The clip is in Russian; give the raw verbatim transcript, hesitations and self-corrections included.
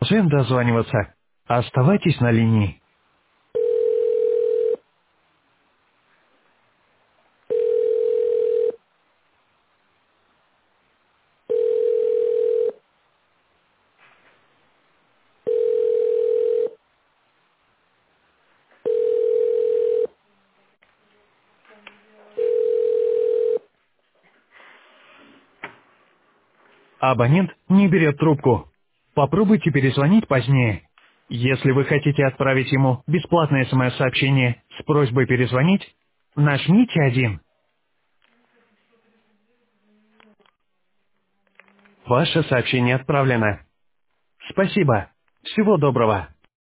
Зачем дозваниваться? Оставайтесь на линии. Абонент не берет трубку. Попробуйте перезвонить позднее. Если вы хотите отправить ему бесплатное смс-сообщение с просьбой перезвонить, нажмите один. Ваше сообщение отправлено. Спасибо. Всего доброго.